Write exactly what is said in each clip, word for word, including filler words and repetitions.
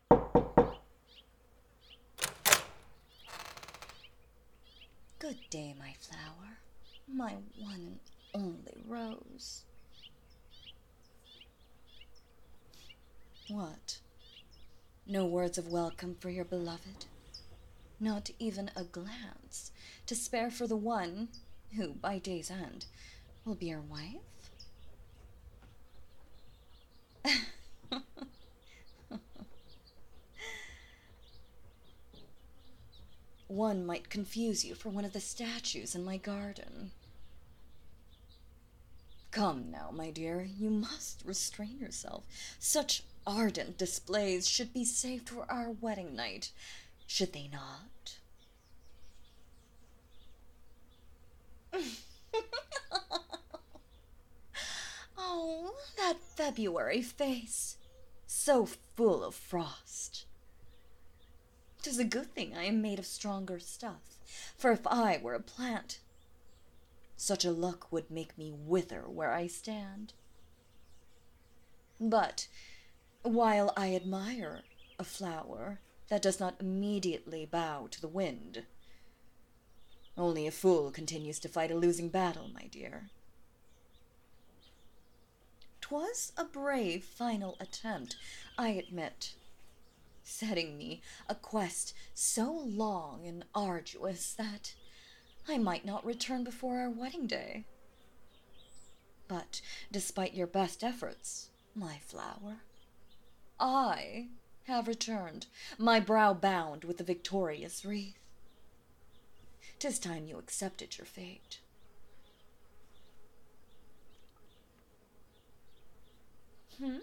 Good day, my flower, my one and only rose. What? No words of welcome for your beloved? Not even a glance to spare for the one who, by day's end, will be your wife? One might confuse you for one of the statues in my garden. Come now, my dear, you must restrain yourself. Such ardent displays should be saved for our wedding night, should they not? Oh, that February face, so full of frost. 'Tis a good thing I am made of stronger stuff, for if I were a plant, such a look would make me wither where I stand. But while I admire a flower that does not immediately bow to the wind, only a fool continues to fight a losing battle, my dear. 'Twas a brave final attempt, I admit, setting me a quest so long and arduous that I might not return before our wedding day. But despite your best efforts, my flower, I have returned, my brow bound with the victorious wreath. 'Tis time you accepted your fate. Hmm?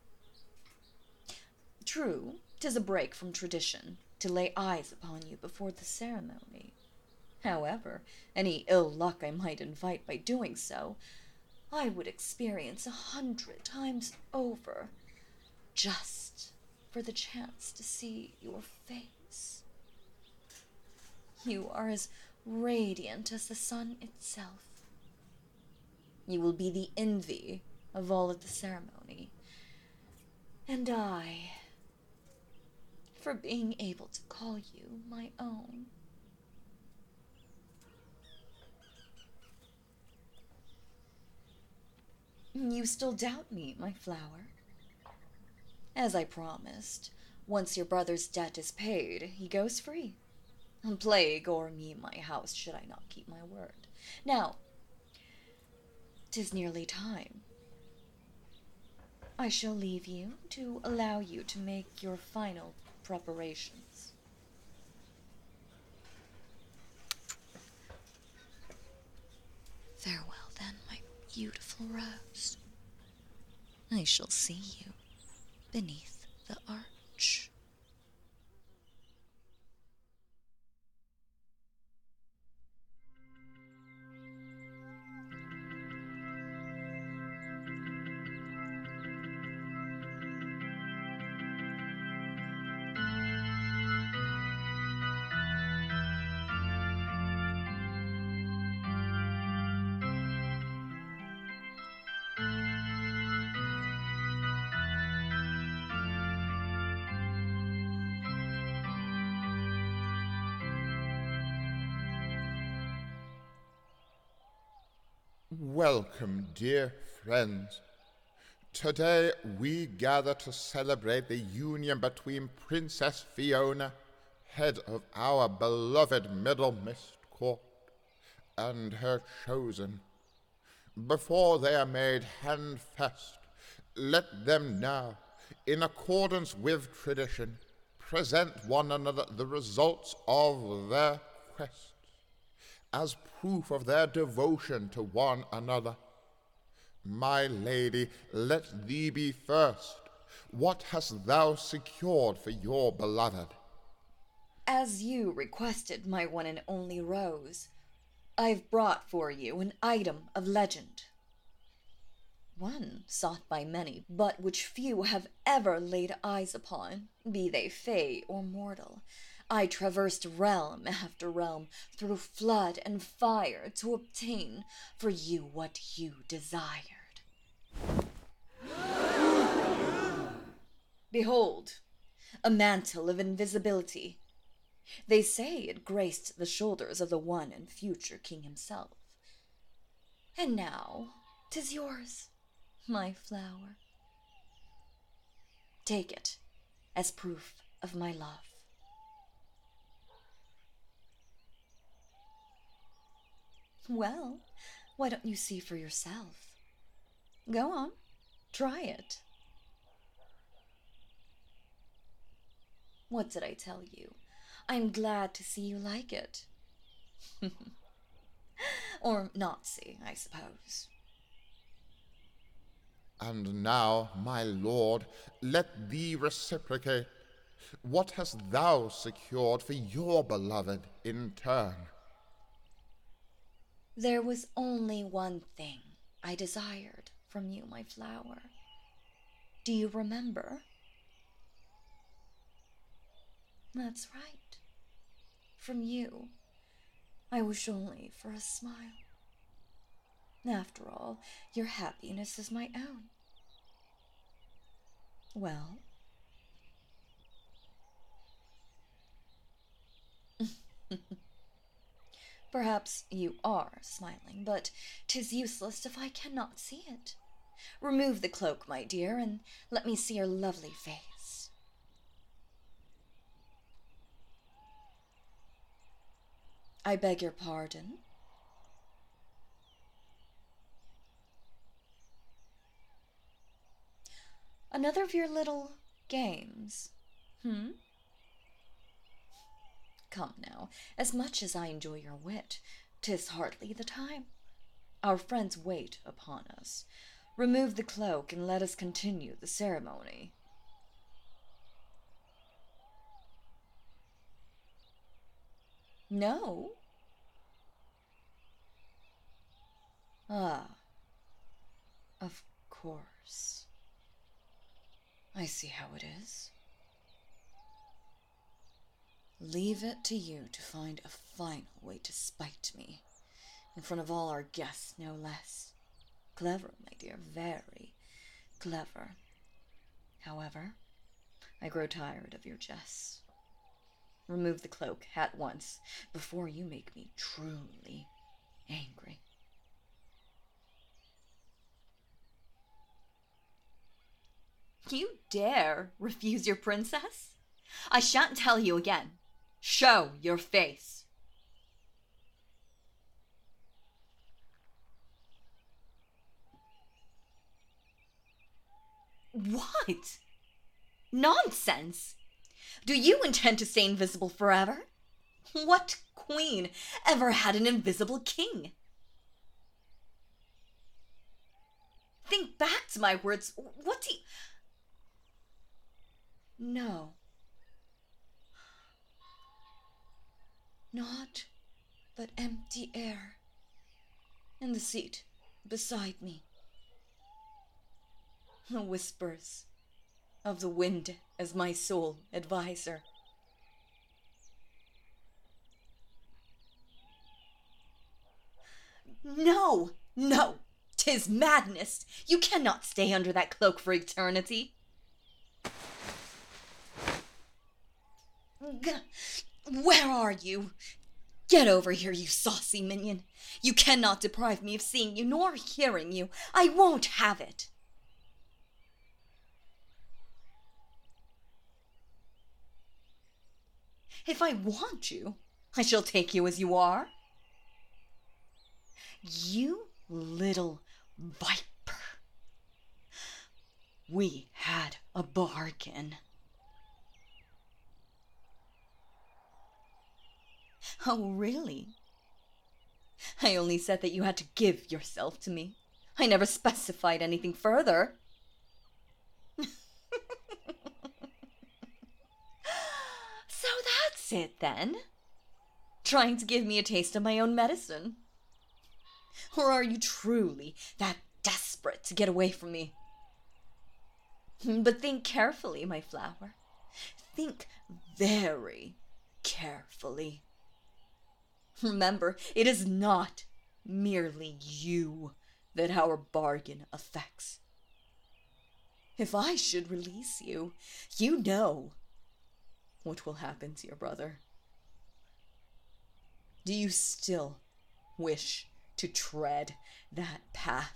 True, 'tis a break from tradition to lay eyes upon you before the ceremony. However, any ill luck I might invite by doing so, I would experience a hundred times over, just for the chance to see your face. You are as radiant as the sun itself. You will be the envy of all at the ceremony, and I, for being able to call you my own. You still doubt me, my flower? As I promised, once your brother's debt is paid, he goes free. Plague o'er me, my house, should I not keep my word. Now, 'tis nearly time. I shall leave you to allow you to make your final preparations. Farewell, then, my beautiful rose. I shall see you beneath the arch. Welcome, dear friends. Today we gather to celebrate the union between Princess Fiona, head of our beloved Middle Mist Court, and her chosen. Before they are made handfast, let them now, in accordance with tradition, present one another the results of their quests, as proof of their devotion to one another. My lady, let thee be first. What hast thou secured for your beloved? As you requested, my one and only rose, I've brought for you an item of legend. One sought by many, but which few have ever laid eyes upon, be they fey or mortal. I traversed realm after realm, through flood and fire, to obtain for you what you desired. Behold, a mantle of invisibility. They say it graced the shoulders of the one and future king himself. And now 'tis yours, my flower. Take it as proof of my love. Well, why don't you see for yourself? Go on, try it. What did I tell you? I'm glad to see you like it. Or not see, I suppose. And now, my lord, let thee reciprocate. What hast thou secured for your beloved in turn? There was only one thing I desired from you, my flower. Do you remember? That's right. From you, I wish only for a smile. After all, your happiness is my own. Well? Perhaps you are smiling, but 'tis useless if I cannot see it. Remove the cloak, my dear, and let me see your lovely face. I beg your pardon? Another of your little games, hmm? Come now, as much as I enjoy your wit, 'tis hardly the time. Our friends wait upon us. Remove the cloak and let us continue the ceremony. No? Ah, of course. I see how it is. Leave it to you to find a final way to spite me, in front of all our guests, no less. Clever, my dear, very clever. However, I grow tired of your jests. Remove the cloak at once, before you make me truly angry. You dare refuse your princess? I shan't tell you again. Show your face. What? Nonsense! Do you intend to stay invisible forever? What queen ever had an invisible king? Think back to my words. What do you... No. Naught but empty air in the seat beside me. The whispers of the wind as my sole adviser. No, no, 'tis madness. You cannot stay under that cloak for eternity. Where are you? Get over here, you saucy minion. You cannot deprive me of seeing you nor hearing you. I won't have it. If I want you, I shall take you as you are. You little viper. We had a bargain. Oh, really? I only said that you had to give yourself to me. I never specified anything further. So that's it, then? Trying to give me a taste of my own medicine? Or are you truly that desperate to get away from me? But think carefully, my flower. Think very carefully. Remember, it is not merely you that our bargain affects. If I should release you, you know what will happen to your brother? Do you still wish to tread that path?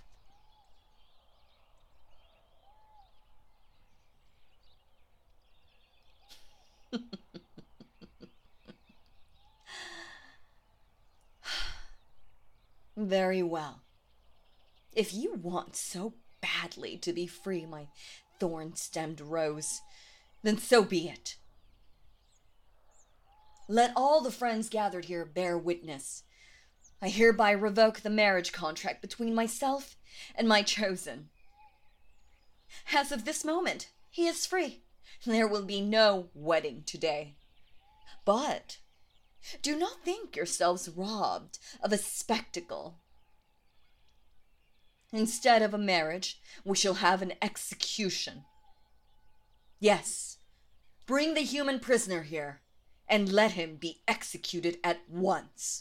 Very well. If you want so badly to be free, my thorn-stemmed rose, then so be it. Let all the friends gathered here bear witness. I hereby revoke the marriage contract between myself and my chosen. As of this moment, he is free. There will be no wedding today. But do not think yourselves robbed of a spectacle. Instead of a marriage, we shall have an execution. Yes, bring the human prisoner here, and let him be executed at once.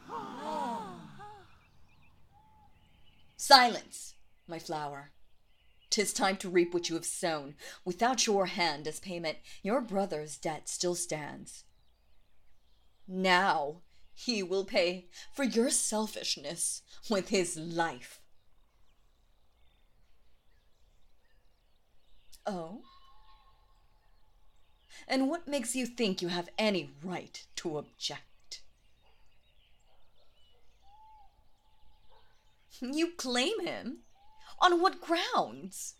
Silence, my flower. 'Tis time to reap what you have sown. Without your hand as payment, your brother's debt still stands. Now he will pay for your selfishness with his life. Oh? And what makes you think you have any right to object? You claim him? On what grounds?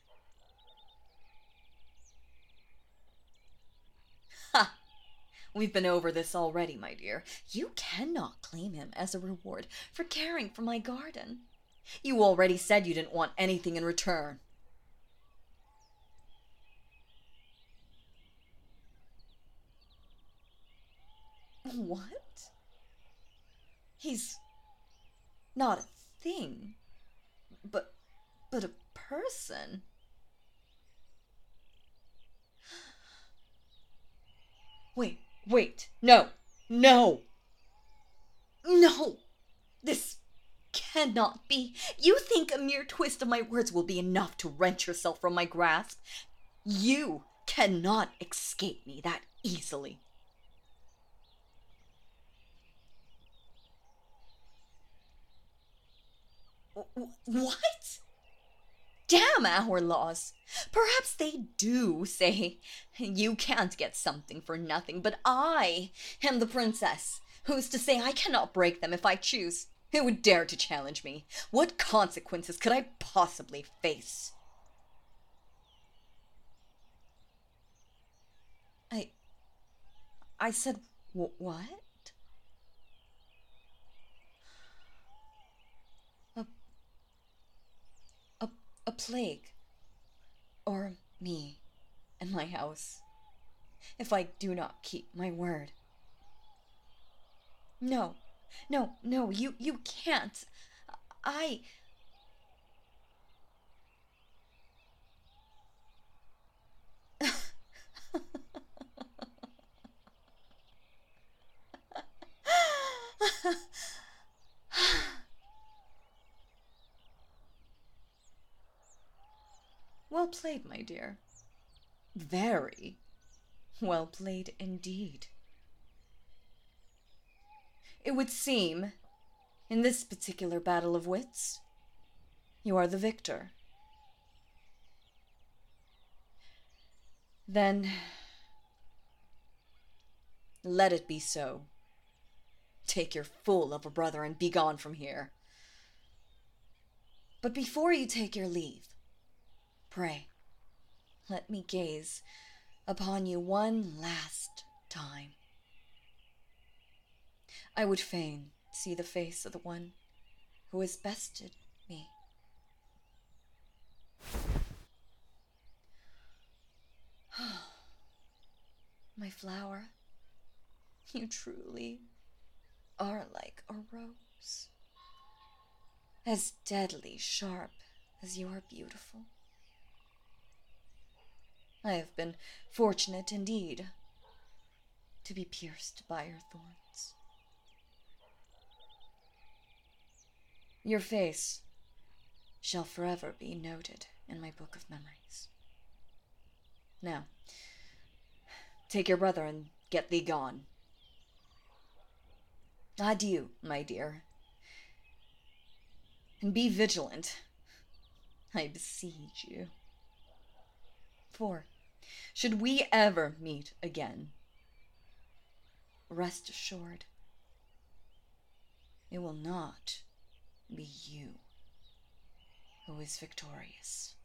Ha! We've been over this already, my dear. You cannot claim him as a reward for caring for my garden. You already said you didn't want anything in return. What? He's not a thing, but but a person. Wait, wait, no, no, no, this cannot be. You think a mere twist of my words will be enough to wrench yourself from my grasp? You cannot escape me that easily. What? Damn our laws. Perhaps they do say you can't get something for nothing, but I am the princess. Who's to say I cannot break them if I choose? Who would dare to challenge me? What consequences could I possibly face? I... I said wh- what? A plague, or me, and my house, if I do not keep my word. No, no, no, you, you can't. I... Well played, my dear. Very well played indeed. It would seem, in this particular battle of wits, you are the victor. Then, let it be so. Take your fool of a brother and be gone from here. But before you take your leave, pray, let me gaze upon you one last time. I would fain see the face of the one who has bested me. My flower, you truly are like a rose, as deadly sharp as you are beautiful. I have been fortunate indeed to be pierced by your thorns. Your face shall forever be noted in my book of memories. Now, Take your brother and get thee gone. Adieu, my dear. And be vigilant, I beseech you. For, should we ever meet again, rest assured, it will not be you who is victorious.